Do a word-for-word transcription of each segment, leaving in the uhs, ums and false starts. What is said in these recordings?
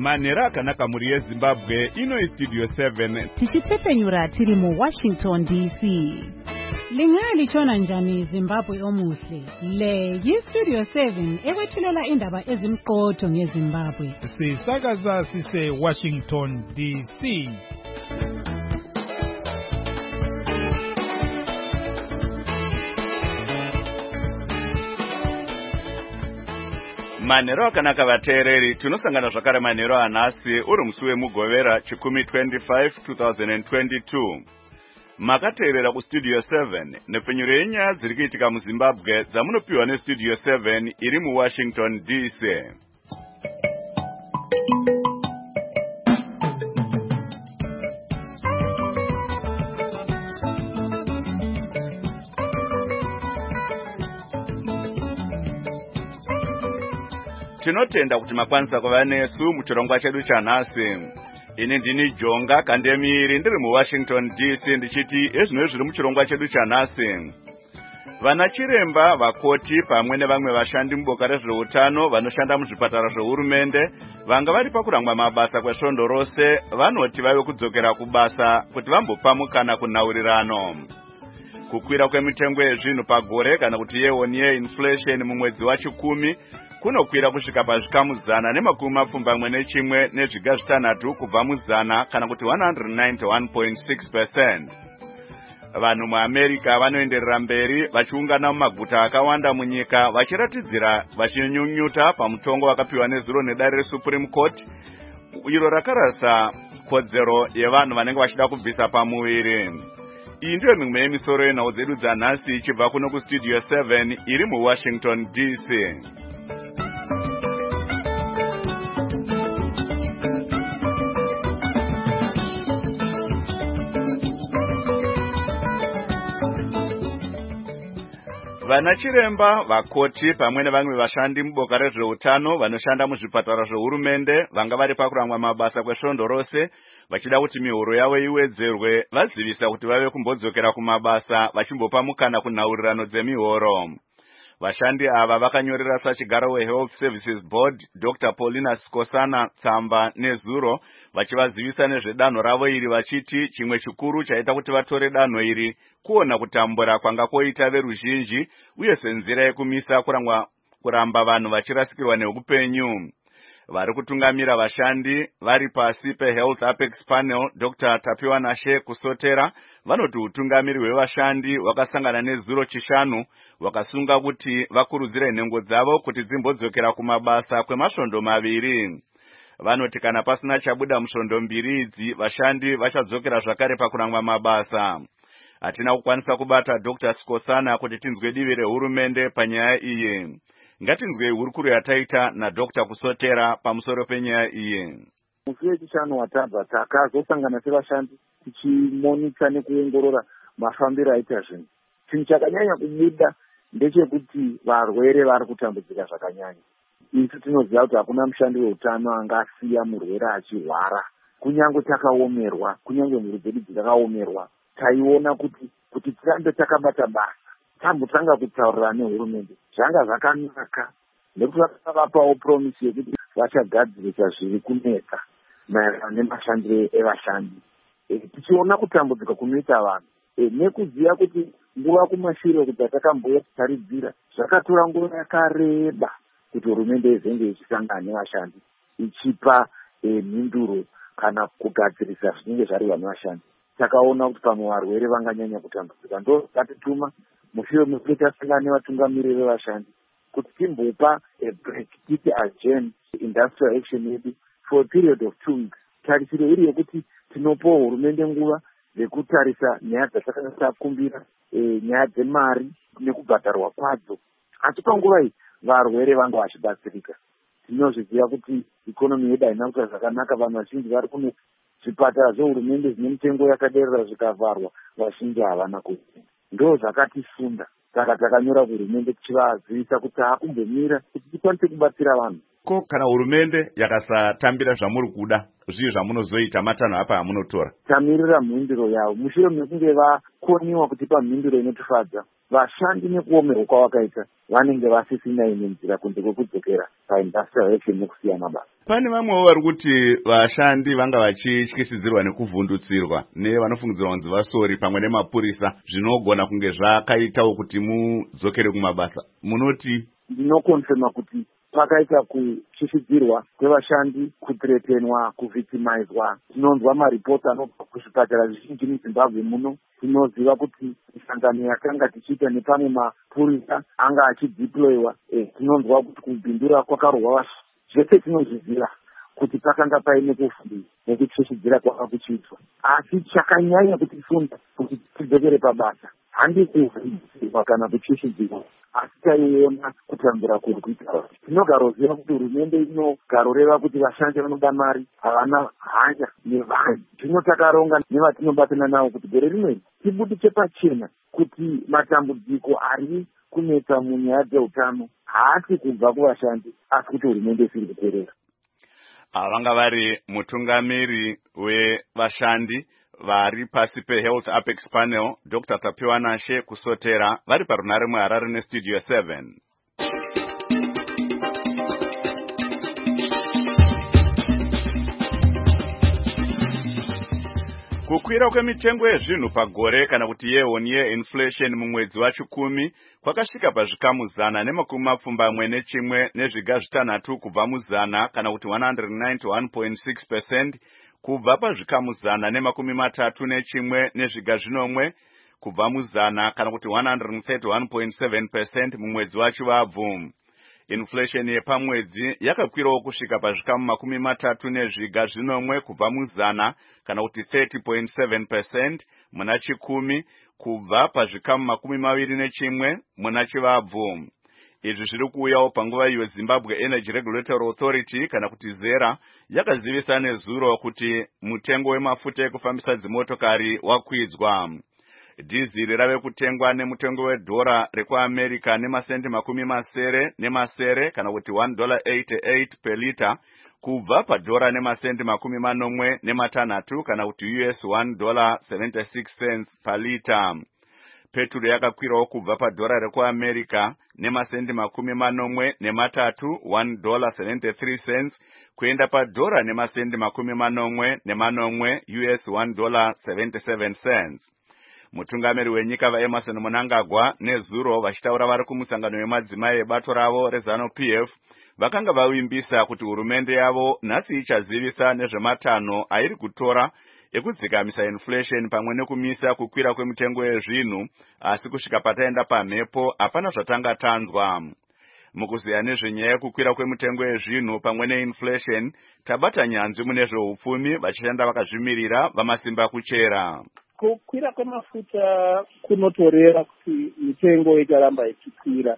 Manera akanaka muri yeZimbabwe ino Studio seven. Tichitepenyura tiri mu Washington D C. Lingali lichona njani Zimbabwe omuhle. Le yi Studio seven ekwethulela indaba ezimqotho ngeZimbabwe. Sisakaza sise Washington D C. Manero akanaka vateereri tinosangana zvakare manero anhasi uri musi wemugovera chikumi twenty-five twenty twenty-two. Makateerera kuStudio seven nepfenyuro yenyaya dziri kuitika muZimbabwe dzamunopiwa neStudio seven iri muWashington D C. Tinotenda kuti makwanisa kuva nesu muchirongwa chedu chanhasi. Ini ndini Jonga Kandemiri ndiri muWashington D C ndichiti ezvino zviri muchirongwa chedu chanhasi. Vana chiremba, vakoti pamwe nevamwe vashandi muboka rezveutano vanoshanda muzvipatara zvehurumende vanga vari pakurangwa mabasa kwesvondo rose vanoti vave kudzokera kubasa kuti vambopa mukana kunhaurirano. Kukwira kwemitengo yezvinhu pagore kana kuti yewoni yeinflation mumwedzi wachikumi kunokwira kusvika pazvikamu zana nemakumi mapfumbamwe nechimwe nezviga zvitanhatu kubva muzana kana kuti one hundred ninety-one point six percent. Vanhu muAmerica vanoenderera mberi vachiungana mumaguta akawanda munyika vachiratidzira vachinyunyuta pamutongo wakapiwa nezuro nedare reSupreme Court iro rakarasa kodzero yevanhu vanenge vachida kubvisa pamuviri. Iyi ndiyo mimwe yemisoro yenhau dzedu dzanhasi ichibva kuno kuStudio seven iri muWashington D C. Vana chiremba, vakoti pamwe nevamwe vashandi muboka rezveutano vanoshanda muzvipatara zvehurumende vanga vari pakurangwa mabasa kwesvondo rose vachida kuti mihoro yavo iwedzerwe vazivisa kuti vave kumbodzokera kumabasa vachimbopa mukana kunhaurirano dzemihoro. Vashandi ava vakanyorera sachigaro weHealth Services Board Doctor Paulina Skosana tsamba nezuro vachivazivisa nezvedanho ravo iri vachiti chimwe chikuru chaita kuti vatore danho iri kuona kutambura kwanga koita veruzhinji uye senzira yekumisa kurangwa kuramba vanhu vachirasikirwa neupenyu. Vari kutungamira vashandi vari pasi peHealth Apex Panel Doctor Tapiwa Nashe Kusotera vanoti utungamiri hwevashandi wakasangana nezuro chishanu wakasunga kuti vakurudzire nhengo dzavo kuti dzimbodzokera kumabasa kwemasvondo maviri. Vanoti kana pasina chabuda musvondo mbiri idzi vashandi vachadzokera zvakare pakurangwa mabasa. Hatina kukwanisa kubata Doctor Skosana kuti tinzwe divi rehurumende panyaya iyi. Ngatinzwe hurukuru yataita naDoctor Kusotera pamusoro penyaya iyi. Musi wechishanu watabva takazosangana sevashandi tichimonita nekuongorora mafambiro aita zvinhu. Chinhu chakanyanya kubuda ndechekuti varwere vari kutambudzika zvakanyanya. Isu tinoziva kuti hakuna mushandi weutano angasiya murwere achirwara. Kunyange takaomerwa, kunyange mhuri dzedu dzakaomerwa, taiona kuti kuti tirambe takabata basa. Tambotanga kutaurira nehurumende zvanga zvakanaka nekuti vakavapawo promise yekuti vachagadzirisa zviri kunetsa maererano nemashandiro evashandi. Tichiona kutambudzika kunoita vanhu nekuziva kuti nguva kumashure kuti takamboyataridzira zvakatora nguva yakareba kuti hurumende izenge ichisangana nevashandi ichipa mhinduro kana kugadzirisa zvinenge zvarehwa nevashandi. Takaona kuti pamwe varwere vanganyanya kutambudzika. Ndo tatituma mushure mekunge tasangana nevatungamiri vevashandi kuti timbopa a break titi adjourn industrial action yedu for a period of two weeks. Tarisiro iri yekuti tinopawo hurumende nguva yekutarisa nyaya dzatanga takumbira, nyaya dzemari nekubhadharwa kwadzo. Asi panguva iyi varwere vanga vachibatsirika. Tinozviziva kuti ikonomi yedu haina kuita zvakanaka, vanhu vazhinji vari kune zvipatara zvehurumende zvine mitengo yakaderera zvikavharwa, vazhinji havana kuenda. Ndo zvakatifunda. Saka takanyora kuhurumende tichivazivisa kuti hakumbomira kuti tikwanise kubatsira vanhu ko kana hurumende yakasatambira zvamuri kuda zvii zvamunozoita matanho apa amunotora? Tamirira mhinduro yavo. Mushure mekunge vakoniwa kutipa mhinduro inotifadza, vashandi nekuomerwa kwavakaita vanenge vasisina imwe nzira kunze kwekudzokera paindustrial action nekusiya mabasa. Pane vamwewo vari kuti vashandi vanga vachityisidzirwa nekuvhundutsirwa nevanofungidzirwa kunzi vasori pamwe nemapurisa, zvinogona kunge zvakaitawo kuti mudzokere kumabasa. Munoti? Ndinokonfirma kuti pakaita kutyisidzirwa kwevashandi, kuthreatenwa, kuvhictimizwa. Tinonzwa maripoti anobva kuzvipatara zvizhinji muZimbabwe muno. Tinoziva kuti misangano yakanga tichiita nepamwe mapurisa anga achideployiwa. Eh, tinonzwa kuti kubhindura kwakarohwa vashandi. Zvese tinozviziva kuti pakanga paine kuvhundira nekutyisidzira kwanga kuchiitwa. Asi chakanyanya kutifunda kuti tidzokere pabasa handi kuvhundutsirwa kana kutyisidzirwa, asi taiona kutambura kuri kuita. Tinogaroziva kuti hurumende inogaroreva kuti vashandi vanoda mari, havana hanya nevanhu. Zvino takaronga nevatinobatana navo kuti gore rimwe tibudise pachena kuti matambudziko ari kunetsa munyaya dzeutano haasi kubva kuvashandi, asi kuti hurumende isiri kuteerera. Vanga vari mutungamiri wevashandi vari pasi peHealth Apex Panel, Doctor Tapiwa Nashe kusotera, vari parunare muHarare neStudio seven. Kukwira kwemitengo yezvinhu pagore kana kuti yeon ye-inflation mumwedzi wachikumi kwakasvika pazvikamu zana nemakumi mapfumbamwe nechimwe nezviga zvitanhatu kubva muzana kana kuti one hundred ninety-one point six percent kubva pazvikamu zana nemakumi matatu nechimwe nezviga zvinomwe kubva muzana kana kuti one hundred thirty-one point seven percent mumwedzi wachivabvu. Inflation yepamwedzi yakakwirawo kusvika pazvikamu makumi matatu nezviga zvinomwe kubva muzana kana kuti thirty point seven percent muna chikumi kubva pazvikamu makumi maviri nechimwe muna chivabvu. Izvi zviri kuuyawo panguva iyo Zimbabwe Energy Regulatory Authority kana kuti ZERA yakazivisa nezuro kuti mutengo wemafuta ekufambisa dzimotokari wakwidzwa. Dhiziri rave kutengwa nemutengo wedhora rekuAmerica nemasendi makumi masere nemasere kana kuti one dollar eighty-eight per liter kubva padhora nemasendi makumi manomwe nematanhatu kana kuti U S one dollar seventy-six cents per liter. Petro yakakwirawo kubva padhora rekuAmerica nemasendi makumi manomwe nematatu one dollar seventy-three cents kuenda padhora nemasendi makumi manomwe nemanomwe U S one dollar seventy-seven cents. Mutungamiri wenyika vaEmerson Mnangagwa nezuro vachitaura vari kumusangano wemadzimai ebato ravo reZanu P F vakanga vavimbisa kuti hurumende yavo nhasi ichazivisa nezvematanho airi kutora ekudzikamisa inflation pamwe nekumisa kukwira kwemitengo yezvinhu, asi kusvika pataenda pamhepo hapana zvatanga tanzwa. Mukuziya nezvenyaya yekukwira kwemitengo yezvinhu pamwe neinflation, tabata nyanzvi mune zveupfumi vachishanda vakazvimirira vamasimba kuchera. Kukwira kwemafuta kunotoreva kuti mitengo itaramba ichikwira.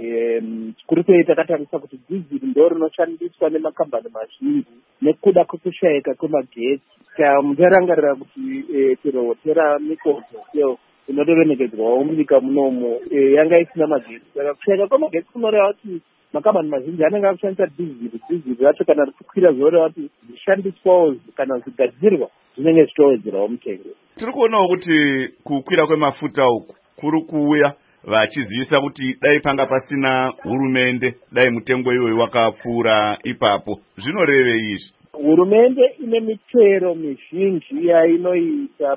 Chikuru sei takatarisa kuti dhiziri ndo rinoshandiswa nemakambani mazhinji nekuda kwekushayika kwemagetsi. Mucharangarira kuti chero tera mikozo inotovenekedzwawo munyika munomu yanga isina magetsi. Saka kushayika kwemagetsi kunoreva kuti makambani mazhinji anenge akushandisa dhiziri. Dhiziri racho kana richikwira zvoreva kuti zvishandiswawo kana zvigadzirwa zvinenge zvichitowedzerawo mutengo. Tiri kuonawo kuti kukwira kwemafuta uku kuri kuuya vachizivisa kuti dai panga pasina hurumende dai mutengo iwoyo wakapfuura ipapo. Zvinoreve izvi? Hurumende ine mitero mizhinji yainoita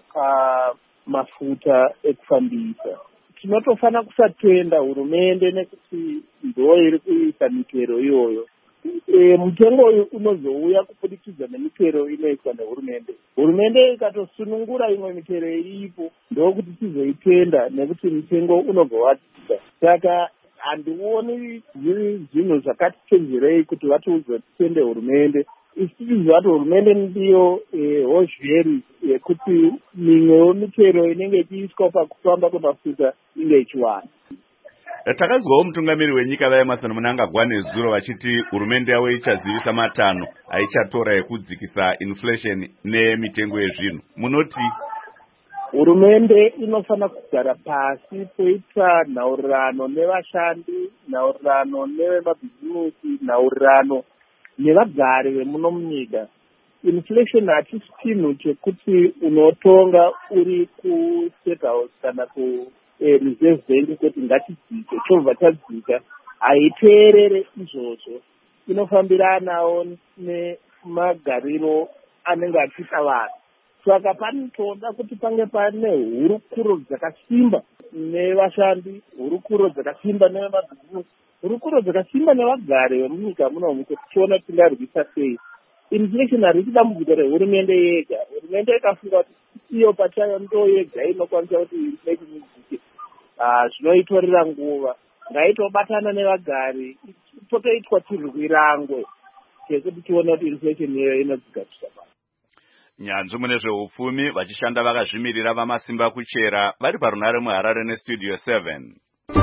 pamafuta ekufambisa. Tinotofana kusatenda hurumende nekuti ndo iri kuisa mitero iyoyo. E, mutengo uyu unozouya kubudikidza nemitero inoiswa nehurumende. Hurumende ikatosunungura imwe mitero iripo ndokuti tizoitenda nekuti mutengo unogowadzika. Saka handioni zviri zvinhu zvakati chenjerei kuti vatiudze titende hurumende. Isi tichiziva kuti hurumende ndiyo e, hozheri yekuti mimwewo mitero inenge ichiiswa pakufamba kwemafuta inge ichiwana. Takazwawo mutungamiri wenyika vaEmerson Mnangagwa nezuro vachiti hurumende yavo ichazivisa matanho aichatora ekudzikisa inflation nemitengo yezvinhu. Munoti? Hurumende inofana kugara pasi poita nhaurirano nevashandi, nhaurirano nevemabhizimusi, nhaurirano nevagari vemuno munyika. Inflation hatisi chinhu chekuti unotonga uri kustate house kana kureserve bank kuti ngatidzike, chobva tadzika. Haiteerere izvozvo, inofambiranawo nemagariro anenge achiita vanhu. Saka panotoda kuti pange pane hurukuro dzakasimba nevashandi, hurukuro dzakasimba nevemabhizinesi, hurukuro dzakasimba nevagari vemunyika munomu kuti tione tingarwisa sei. Inflation harisi dambudziko rehurumende yega. Hurumende ikafunga kuti iyo pachayo ndo yega inokwanisa kuti inflation idzike, zvinoitorera nguva. Ngaitobatana nevagari, potoitwa chirwirangwe chekuti tione kuti inflation iyoyo inodzika kusaba. Nyanzvi mune zveupfumi vachishanda vakazvimirira vamasimba kuchera vari parunare muHarare nestudio seven.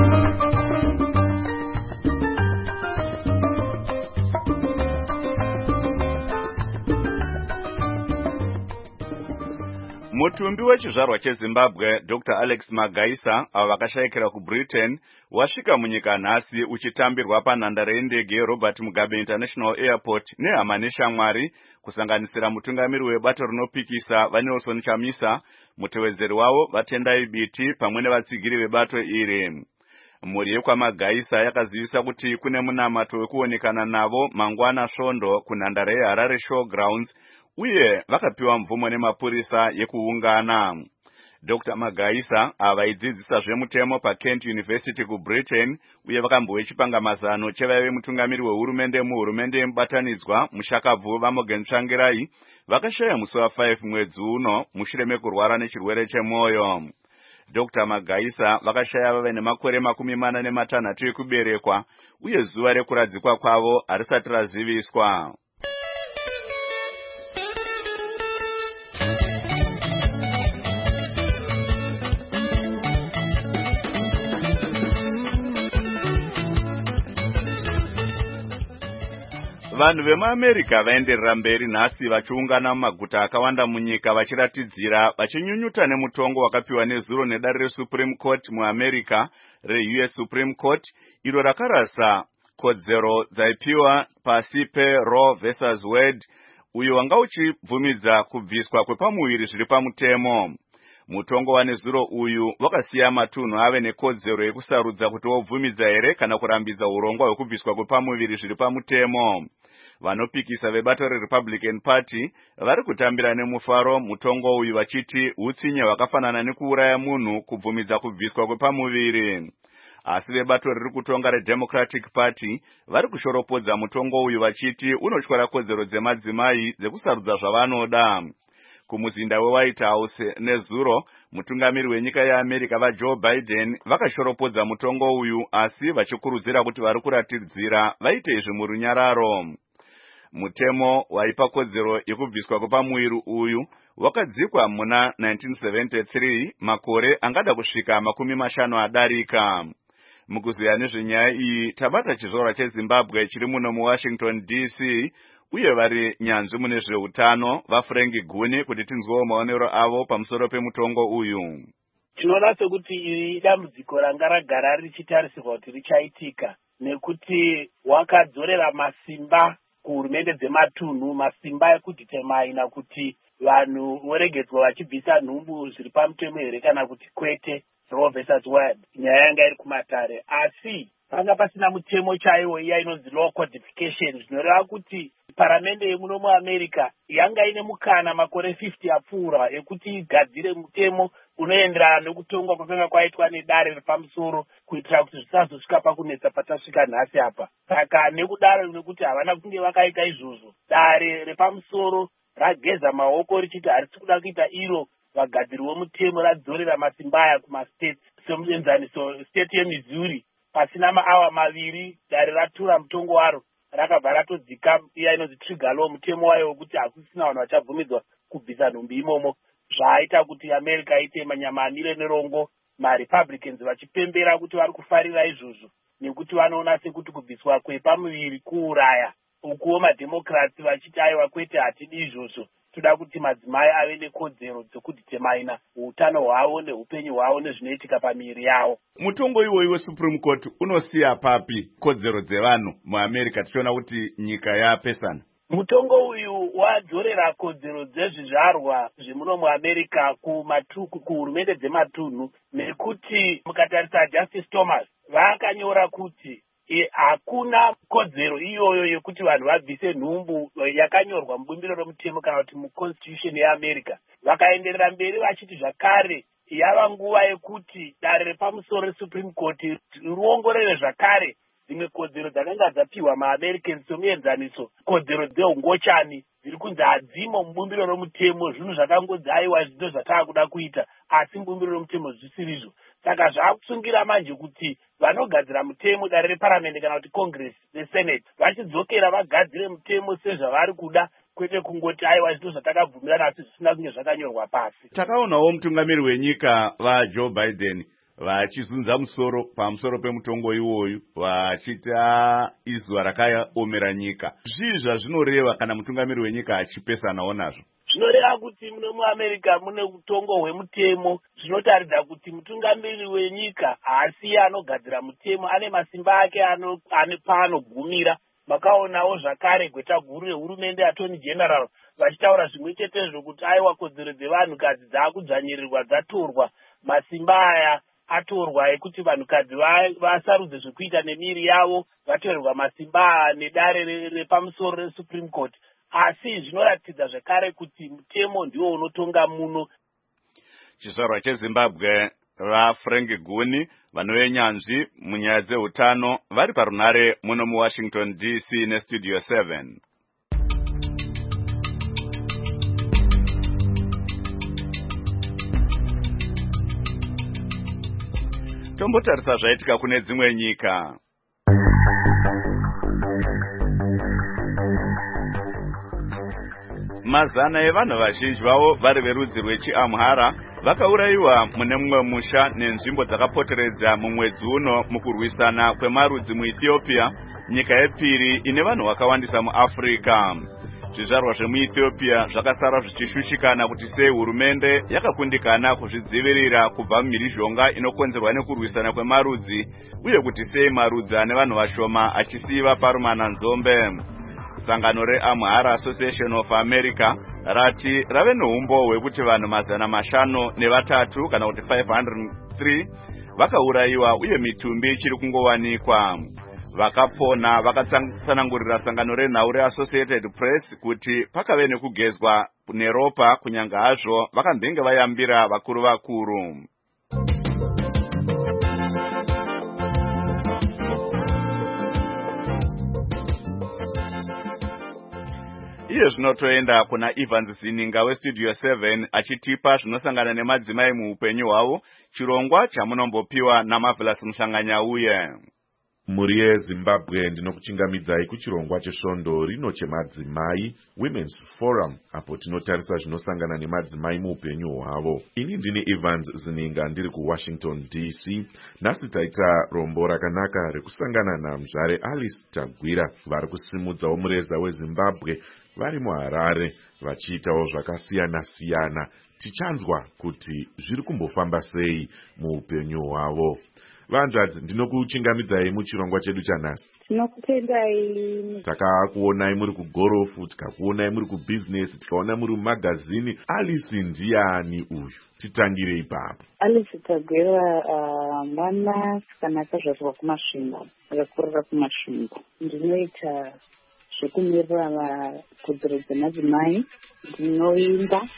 Mutumbi wechizvarwa cheZimbabwe Doctor Alex Magaisa avo vakashayikira kuBritain wasvika munyika nhasi uchitambirwa panhandare yendege yeRobert Mugabe International Airport nehama neshamwari kusanganisira mutungamiri webato rinopikisa vaNelson Chamisa, mutevedzeri wavo vaTendai Biti pamwe nevatsigiri vebato iri. Mhuri yekwamagaisa yakazivisa kuti kune munamato wekuonekana navo mangwana svondo kunhandare yeHarare Showgrounds uye vakapiwa mvumo nemapurisa yekuungana. Doctor Magaisa avaidzidzisa zvemutemo paKent University kuBritain uye vakambove chipangamazano chevaive mutungamiri wehurumende muhurumende yemubatanidzwa mushakabvu vaMorgan Tsvangirai vakashaya musi wa5 mwedzi uno mushure mekurwara nechirwere chemwoyo. Doctor Magaisa vakashaya vave nemakore makumi mana nematanhatu ekuberekwa uye zuva rekuradzikwa kwavo harisati raziviswa. Vanhu vemuAmerica vaenderera mberi nhasi vachiungana mumaguta akawanda munyika vachiratidzira vachinyunyuta nemutongo wakapiwa nezuro nedare reSupreme Court muAmerica reU S Supreme Court iro rakarasa kodzero dzaipiwa pasi peRoe versus Wade uyo wanga uchibvumidza kubviswa kwepamuviri zviri pamutemo. Mutongo wanezuro uyu wakasiya matunhu ave nekodzero yekusarudza kuti wobvumidza here kana kurambidza urongwa hwekubviswa kwepamuviri zviri pamutemo. Vanopikisa vebato reRepublican Party vari kutambira nemufaro mutongo uyu vachiti hutsinye hwakafanana nekuuraya munhu kubvumidza kubviswa kwepamuviri. Asi vebato riri kutonga reDemocratic Party vari kushoropodza mutongo uyu vachiti unotyora kodzero dzemadzimai dzekusarudza zvavanoda. Kumuzinda weWhite House nezuro mutungamiri wenyika yeAmerica vaJoe Biden vakashoropodza mutongo uyu asi vachikurudzira kuti vari kuratidzira vaite izvi murunyararo. Mutemo waipa kodzero yekubviswa kwepamuviri uyu wakadzikwa muna nineteen seventy-three makore angada kusvika makumi mashanu adarika. Mukuziya nezvenyaya iyi tabata chizvarwa cheZimbabwe chiri muno muWashington D C uye vari nyanzvi mune zveutano vaFrank Guni kuti tinzwewo maonero avo pamusoro pemutongo uyu. Tinoda sekuti iri dambudziko ranga ragara richitarisirwa kuti richaitika nekuti wakadzorera masimba kuhurumende dzematunhu, masimba ekudhitemaina kuti vanhu voregedzwa vachibvisa nhumbu zviri pamutemo here kana kuti kwete. Roe versus Wade nyaya yanga iri kumatare, asi panga pasina mutemo chaiwo iya inonzi law codification, zvinoreva kuti paramende yemuno muAmerica yanga ine mukana makore fifty apfuura ekuti igadzire mutemo unoenderana nekutongwa kwakanga kwaitwa nedare repamusoro kuitira kuti zvisazosvika pakunetsa patasvika nhasi apa. Saka nekudaro nekuti havana kunge vakaita izvozvo, dare repamusoro rageza maoko richiti harisi kuda kuita iro vagadziri vomutemo radzorera masimba aya kumastates semuenzaniso state yeMissouri. Pasina maawa maviri dare ratura mutongo waro rakabva ratodzika iya inonzi trigger law, mutemo wayo wekuti hakusina vanhu vachabvumidzwa kubvisa nhumbi imomo. Zvaaita kuti America ite manyama amire nerongo, maRepublicans vachipembera kuti vari kufarira izvozvo nekuti vanoona sekuti kubviswa kwepamuviri kuuraya. Ukuwo maDemocrats vachiti aiwa kwete hatidi izvozvo, toda kuti madzimai ave nekodzero dzekudhitemaina utano hwavo neupenyu hwavo nezvinoitika pamiri yavo. Mutongo iwoyi weSupreme Court unosiya papi kodzero dzevanhu muAmerica tichiona kuti nyika yapesana? Mutongo uyu wadzorera kodzero dzezvizvarwa zvemuno muAmerica kumatuku kuhurumende dzematunhu, nekuti mukatarisa Justice Thomas vakanyora kuti E, hakuna kodzero iyoyo yekuti vanhu vabvise nhumbu yakanyorwa mubumbiro romutemo kana kuti muconstitution yeAmerica. Vakaenderera mberi vachiti zvakare yava nguva yekuti dare repamusoro reSupreme Court riongorore zvakare dzimwe kodzero dzakanga dzapiwa maAmericans somuenzaniso kodzero dzeungochani dziri kunzi hadzimo mubumbiro romutemo, zvinhu zvakangodzi aiwa zvino zvataakuda kuita asi mubumbiro romutemo zvisirizvo. Saka zvaakusungira manje kuti vanogadzira mutemo dare reparamende kana kuti Congress neSenate vachidzokera vagadzire mutemo sezvavari kuda, kwete kungoti aiwa zvino zvatakabvumirana asi zvisina kunge zvakanyorwa pasi. Takaonawo mutungamiri wenyika vaJoe Biden vachizunza musoro pamusoro pemutongo iwoyu vachiti izuva rakaomera nyika. Zvii zvazvinoreva kana mutungamiri wenyika achipesanawo nazvo? Zvinoreva kuti muno muAmerica mune mutongo hwemutemo, zvinotaridza kuti mutungamiri wenyika haasi anogadzira mutemo, ane masimba ake ano, ane paanogumira. Makaonawo zvakare gweta guru rehurumende Attorney General vachitaura zvimwe chetezvo kuti aiwa kodzero dzevanhukadzi dzaakudzvanyirirwa dzatorwa, masimba aya atorwa ekuti vanhukadzi vasarudze zvekuita nemiri yavo, vatorerwa masimba nedare repamusoro reSupreme Court. Asi zvinoratidza zvakare kuti mutemo ndiwo unotonga muno. Chizvarwa cheZimbabwe vaFrank Guni vanovenyanzvi munyaya dzeutano vari parunare muno muWashington D C neStudio seven. Tombotarisa zvaitika kune dzimwe nyika. Mazana evanhu vazhinji vavo vari verudzi rwechiAmhara vakaurayiwa mune mumwe musha nenzvimbo dzakapoteredza mumwedzi uno mukurwisana kwemarudzi muEthiopia, nyika yepiri ine vanhu vakawandisa muAfrica. Zvizvarwa zvemuEthiopia zvakasara zvichishushikana kuti sei hurumende yakakundikana kuzvidzivirira kubva mumhirizhonga inokonzerwa nekurwisana kwemarudzi, uye kuti sei marudzi ane vanhu vashoma achisiiva parumana nzombe. Sangano reAmhara Association of America rati rave neumbo hwekuti vanhu mazana mashanu nevatatu kana kuti five hundred three vakaurayiwa uye mitumbi ichiri kungowanikwa. Vakapona vakatsanangurira sangano renhau reAssociated Press kuti pakave nekugezwa neropa kunyange hazvo vakambenge vayambira vakuru vakuru. Iye zvinotoenda kuna Evans Zininga weStudio seven achitipa zvinosangana nemadzimai muupenyu hwavo, chirongwa chamunombopiwa naMarvelous Muhlanganyauye. Muri yeZimbabwe ndinokuchingamidzai kuchirongwa chesvondo rino chemadzimai Women's Forum, apo tinotarisa zvinosangana nemadzimai muupenyu hwavo. Ini ndini Evans Zininga ndiri kuWashington D C. Nhasi taita rombo rakanaka rekusangana naMzvare Alice Tagwira vari kusimudzawo mureza weZimbabwe vari muHarare vachiitawo zvakasiyana siyana. Tichanzwa kuti zviri kumbofamba sei muupenyu hwavo. Vanzvadzi, ndinokuchingamidzai muchirongwa chedu chanhasi. Tinokutendai. Takakuonai muri kugorofu, tikakuonai muri kubusiness, tikaona muri mumagazini. Alice ndiani uyu? Titangire ipapo. Alice Tagwira mwana kana akazvarwa kumasvingo, akakurira kumasvingo. Ndinoita zvekumirira vakodzero dzemadzimai, ndinoimba.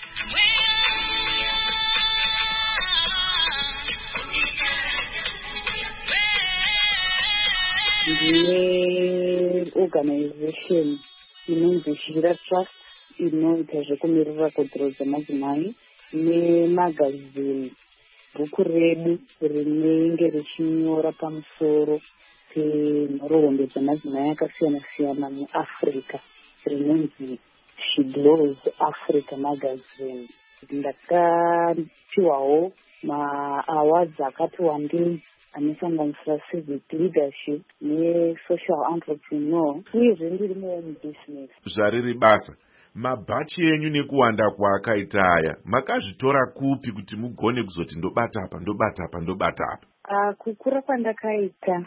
Ndine organization inonzi Shira Trust inoita zvekumirira kodzero dzemadzimai, nemagazini bhuku redu rinenge richinyora pamusoro penhoroondo dzemadzimai akasiyana siyana muAfrica rinonzi She Glows Africa magazine. Ndakapiwawo maawards akati wandei anosanganisira civic leadership nesocial entrepreneur, uyezve ndirimo mubusiness. Zvariri basa mabhachi enyu nekuwanda kwaakaita aya makazvitora kupi kuti mugone kuzoti ndobata apa ndobata apa ndobata apa? Uh, kukura kwandakaita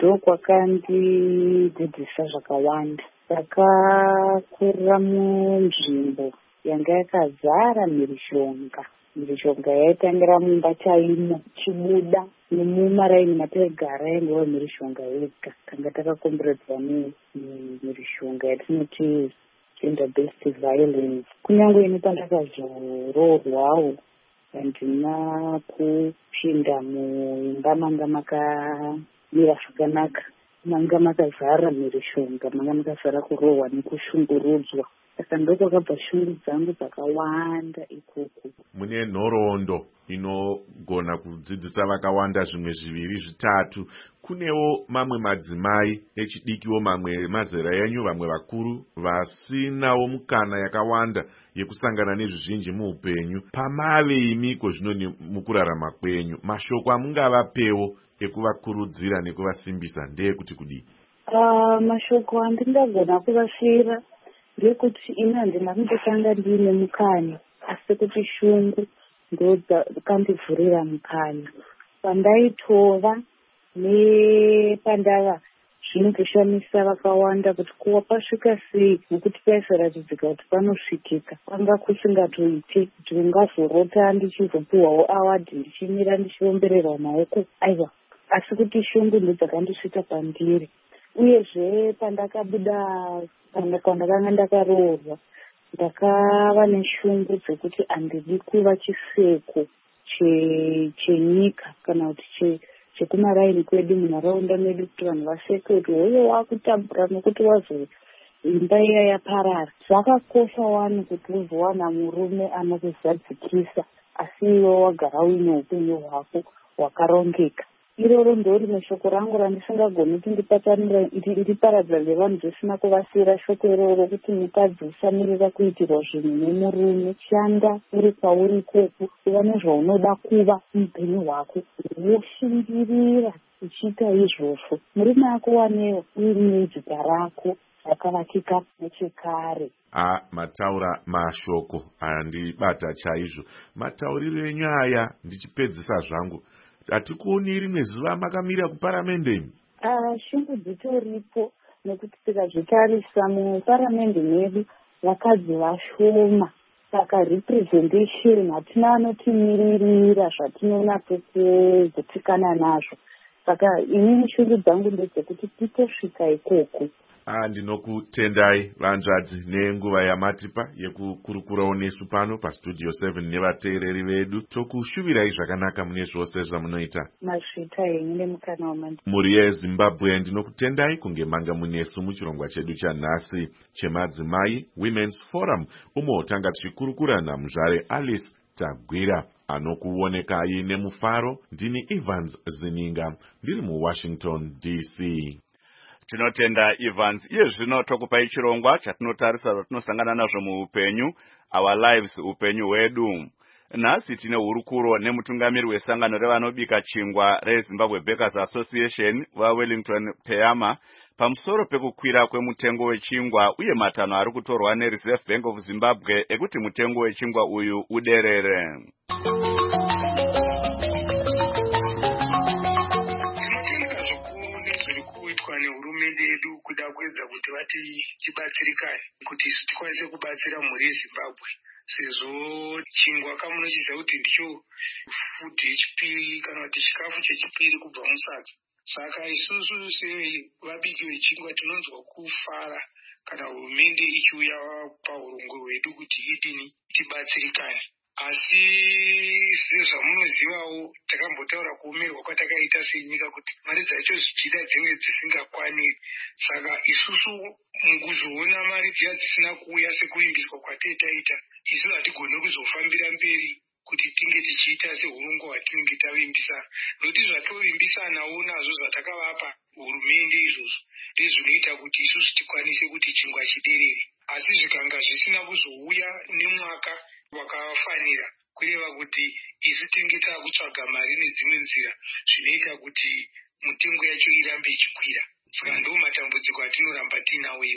ndokwakandidzidzisa zvakawanda. Ndakakurira munzvimbo yanga yakazara mhirishonga. Mhirishonga yaitangira mumba chaimo chibuda nemumaraini mataigara yaingova mhirishonga yega. Tanga takakomberedzwa nemhirishonga yatinoti gender based violence. Kunyange ini pandakazoroorwawo handina kupinda muimba manga makamira zvakanaka, manga makazara mhirishonga, manga makazara kurohwa nekushungurudzwa. Saka ndokwakabva shungu dzangu dzakawanda ikoko. Mune nhoroondo inogona kudzidzisa vakawanda zvimwe zviviri zvitatu. Kunewo mamwe madzimai echidikiwo, mamwe mazera enyu, vamwe vakuru vasinawo mukana yakawanda yekusangana nezvizhinji muupenyu. Pamave imiko zvino mukurarama kwenyu, mashoko amungavapewo ekuvakurudzira nekuvasimbisa ndeyekuti kudii? Uh, mashoko andingagona kuvasiyira ndekuti ini handina kundotanga ndiine mukanya, asi kuti shungu ndokandivhurira mukanya. Pandaitova nepandava zvinotoshamisa vakawanda kuti kuwa pasvika sei, nekuti paisaratidzika kuti panosvikika. Panga kusingatoiti kuti ungazorota ndichizopiwawo awadhi ndichimira ndichiombererwa maoko, aiwa. Asi kuti shungu ndodzakandisvika pandiri. Uyezve pandakabuda kwandakanga ndakaroorwa, ndakava neshungu dzekuti handidi kuva chiseko chenyika kana kuti chekumaraini kwedu munharaunda medu, kuti vanhu vaseke kuti hoyo wakutambura nokuti wazo imba iya yaparara. Zvakakosha wani kuti uzowana murume anokuzadzikisa asi iwe wagara uine upenyu hwako hwakarongeka. Iroro ndorine shoko rangu randisingagoni kuti ndiparadza nevanhu zvisina kuvasiyira shoko iroro, kuti mukadzi usamirira kuitirwa zvinhu nemurume. Shanda uri kwauri ikoko, kuva nezvaunoda kuva muupenyu hwako, woshingirira uchiita izvozvo. Murume ako wanewo uine dzita rako rakavakika nechekare. Ah, mataura mashoko andibata chaizvo. Matauriro enyu aya ndichipedzisa zvangu, hatikuoni rimwe zuva makamira kuparamende imi? Uh, shungu dzitoripo, nekuti tikazvitarisa muparamende medu vakadzi vashoma. Saka representation hatina anotimiririra zvatinoona kuzotikana nazvo. Saka inini shungu dzangu ndedzekuti titosvika ikoko. Ah, ndinokutendai vanzvadzi nenguva yamatipa yekukurukurawo nesu pano pastudio seven nevateereri vedu. Tokushuvirai zvakanaka mune zvose zvamunoita. Masvita henyu nemukana wamandi. Muri yeZimbabwe, ndinokutendai kunge manga munesu muchirongwa chedu chanhasi chemadzimai Women's Forum, umo tanga tichikurukura namuzvare Alice Tagwira. Anokuonekai nemufaro ndini Evans Zininga, ndiri muWashington D C. Tinotenda Evans. Iye zvino tokupai chirongwa chatinotarisa zvatinosangana nazvo muupenyu, our lives, upenyu hwedu. Nhasi tine hurukuro nemutungamiri wesangano revanobika chingwa reZimbabwe Bakers Association vaWellington Peyama pamusoro pekukwira kwemutengo wechingwa uye matanho ari kutorwa neReserve Bank of Zimbabwe ekuti mutengo wechingwa uyu uderere. Nehurumende yedu kuda kuedza kuti vati tibatsirikane kuti tikwanise kubatsira mhuri yeZimbabwe, sezvo chingwa kamunochiziva kuti ndicho food yechipiri kana kuti chikafu chechipiri kubva musadza. Saka isusu sevabiki vechingwa tinonzwa kufara kana hurumende ichiuya paurongwe hwedu kuti idini tibatsirikane. Asi sezvamunozivawo takambotaura kuomerwa kwatakaita senyika kuti mari dzacho zvichida dzinge dzisingakwani. Saka isusu mukuzoona mari dziya dzisina kuuya sekuimbiswa kwatetaita, isu hatigoni kuzofambira mberi kuti tinge tichiita sehurongwa hwatinenge tavimbisa. Nokuti zvatovimbisanawo nazvo zvatakavapa hurumende izvozvo ndezvinoita kuti isusu tikwanise kuti chingwa chiderere. Asi zvikanga zvisina kuzouya nemwaka wakafanira, kureva kuti isu tinge takutsvaga mari nedzimwe nzira zvinoita kuti mutengo yacho irambe ichikwira. Saka ndo matambudziko atinoramba tinawo iwayo.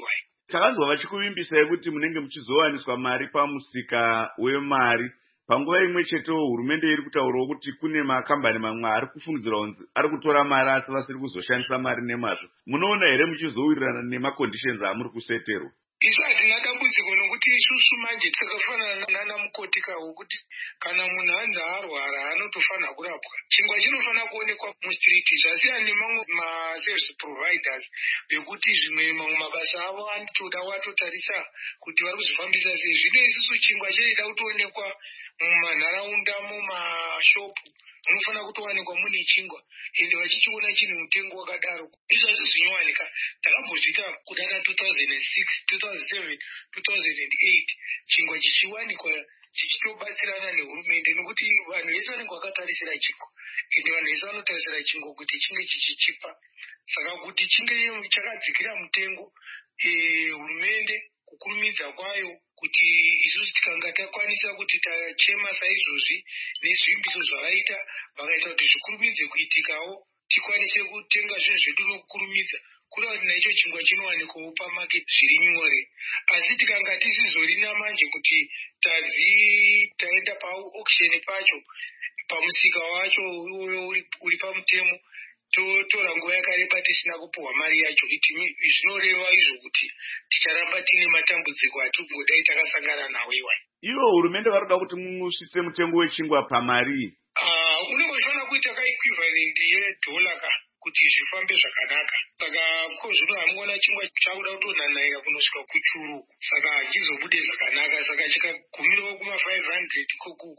takanzwa vachikuvimbisai kuti munenge muchizowaniswa mari pamusika wemari. Panguva imwe chetewo hurumende iri kutaurawo kuti kune makambani mamwe ari kufungidzira kunzi ari kutora mari asi vasiri kuzoshandisa mari nemazvo. Munoona here muchizowirirana nemaconditions amuri kuseterwa? Isu hatina dambudziko nokuti isusu manje takafanana nana mukoti kawo kuti kana munhu anzi arwara anotofanira kurapwa. Chingwa chinofanira kuonekwa mustriti zvasiyana nemamwe maservice providers bekuti zvimwe mamwe mabasa avo anotoda watotarisa kuti vari kuzvifambisa sei. Zvino isusu chingwa cheida kutoonekwa mumanharaunda mumashopu munofanira kutowanikwa mune chingwa ende vachichiona chinhu mutengo wakadaro. Izvo hazvizinyowanika. Takambozvita kudana two thousand six, two thousand seven, two thousand eight chingwa chichiwanikwa chichitobatsirana nehurumende nokuti vanhu vese vanenge vakatarisira chingwa ende vanhu vese vanotarisira chingwa kuti chinge chichichipa. Saka kuti chinge chakadzikira mutengo, hurumende kukurumidza kwayo kuti isusu tikanga takwanisa kuti tachema saizvozvi nezvimbiso zvavaita vakaita kuti zvikurumidze kuitikawo tikwanise kutenga zvinhu zvedu nokukurumidza kureva kuti naicho chingwa chinowanikwawo pamaketi zviri nyore. Asi tikanga tisizorina manje kuti tadzi taenda paauction pacho pamusika wacho iwoyo uri pamutemo totora nguva yakareba tisina kupuhwa mari yacho. Zvinoreva izvo kuti ticharamba tine matambudziko atingodai takasangana nawo iwai. Ivo hurumende varoda kuti musvitse mutengo wechingwa pamari. Ah, unenge uchifanira kuita kaequivalent yedhola ka kuti zvifambe zvakanaka. Saka ko zvino hamuona chingwa chakuda kutonhanaira kunosvika kuchuru, saka hachizobude zvakanaka. Saka chikagumirawo kuma five hundred koku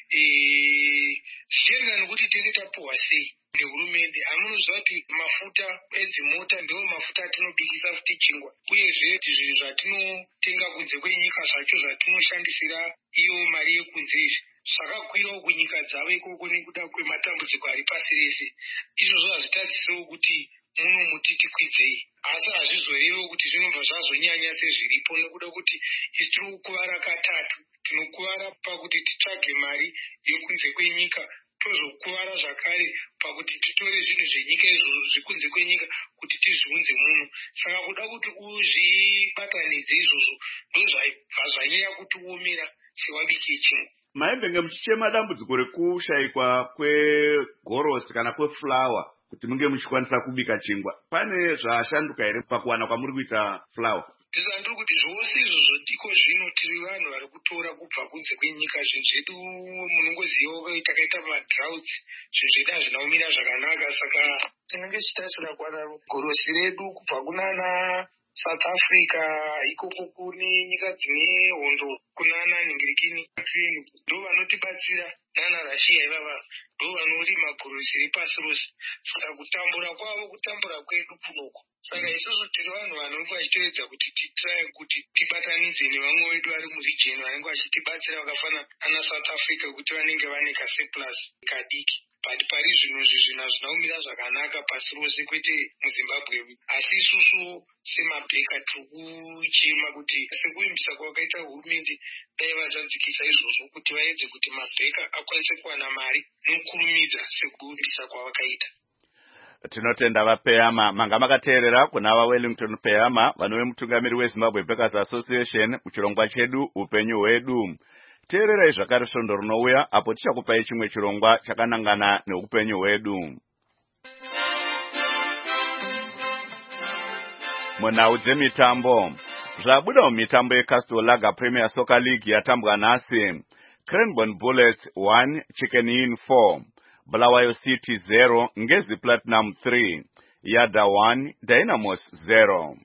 zvichienderana nokuti tenge tapuhwa sei nehurumende. Hamunoziva kuti mafuta edzimota ndiwo mafuta atinobikisa futi chingwa, uyezve zvinhu zvatinotenga kunze kwenyika zvacho zvatinoshandisira iyo mari yekunze izvi zvakakwirawo kunyika dzavo ikoko nekuda kwematambudziko ari pasi rese. Izvozvo hazvitadzisewo kuti muno muti tikwidzei, asi hazvizorevo kuti zvinobva zvazonyanya sezviripo nekuda kuti isi tiri kukuvara katatu. Tinokuvara pakuti titsvage mari yekunze kwenyika, tozokuvara zvakare pakuti titore zvinhu zvenyika izvozvo zvekunze kwenyika kuti tizviunze muno. Saka kuda kuti uzvibatanidze izvozvo ndozvabva zvanyanya kuti uomera sewabike chingwa. Maivenge muchichema dambudziko rekushayikwa kwegorosi kana kwefulawa kuti munge muchikwanisa kubika chingwa. Pane zvashanduka here pakuwana kwamuri kuita fulawa? Ndizandiri kuti zvose izvozvo tiko zvino tiri vanhu vari kutora kubva kunze kwenyika. Zvinhu zvedu munongozivawo takaita madroughts, zvinhu zvedu hazvina kumira zvakanaka. Saka tinenge tichitasira kwana gorosi redu kubva kunana South Africa, ikoko kune nyika dzine hondo kunana ningirikini train, ndo vanotibatsira nana Russia ivava ndo vanorima gorosi repasi rose. Saka kutambura kwavo kutambura kwedu kunoko. Saka isusu tiri vanhu vanenge vachitoedza kuti titry kuti tibatanidze nevamwe vedu vari muregion vanenge vachitibatsira vakafana ana South Africa kuti vanenge vane kasurplus kadiki. But pari zvinozvi zvinhu hazvina kumira zvakanaka pasi rose kwete muZimbabwe. Asi isusu semabheka tiri kuchema kuti sekuimbisa kwakaita hurumende dai vazadzikisa izvozvo kuti vaedze kuti mabheka akwanise kuwana mari nokurumidza sekuimbisa kwavakaita. Tinotenda vapeyama manga makateerera kuna vaWellington Peyama vanove mutungamiri weZimbabwe Bakers Association muchirongwa chedu upenyu hwedu. Teererai zvakare svondo rinouya apo tichakupai chimwe chirongwa chakanangana neupenyu hwedu. Munhau dzemitambo, zvabuda mumitambo yeCastle Lager Premier Soccer League yatambwa nhasi. Cranbourne Bullets one, Chicken Inn four, Bulawayo City zero, Ngezi Platinum three, Yada one, Dynamos zero.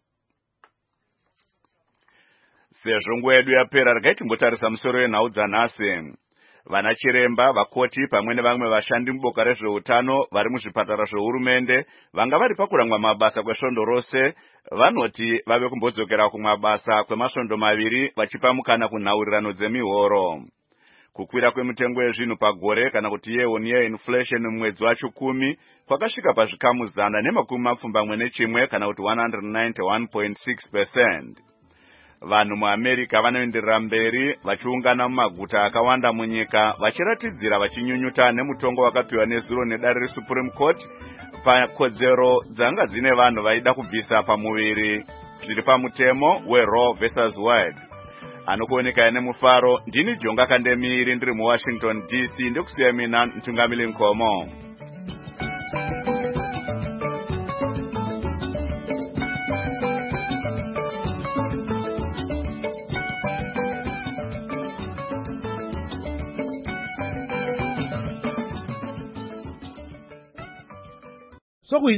Sezvo nguva yedu yapera regai timbotarisa musoro wenhau dzanhasi. Vana chiremba, vakoti pamwe nevamwe vashandi muboka rezveutano vari muzvipatara zvehurumende vanga vari pakurangwa mabasa kwesvondo rose vanoti vave kumbodzokera kumabasa kwemasvondo maviri vachipa mukana kunhaurirano dzemihoro. Kukwira kwemitengo yezvinhu pagore kana kuti yeon yeinflation mumwedzi wachikumi kwakasvika pazvikamu zana nemakumi mapfumbamwe nechimwe kana kuti one hundred ninety-one point six percent. Vanhu muAmerica vanoenderera mberi vachiungana mumaguta akawanda munyika vachiratidzira vachinyunyuta nemutongo wakapiwa nezuro nedare reSupreme Court pakodzero dzanga dzine vanhu vaida kubvisa pamuviri zviri pamutemo weRoe versus Wade. Anokuoneka nemufaro, ndini Jonga Kandemiri ndiri muWashington D C ndikusiya mina Mtungamili Nkomo. So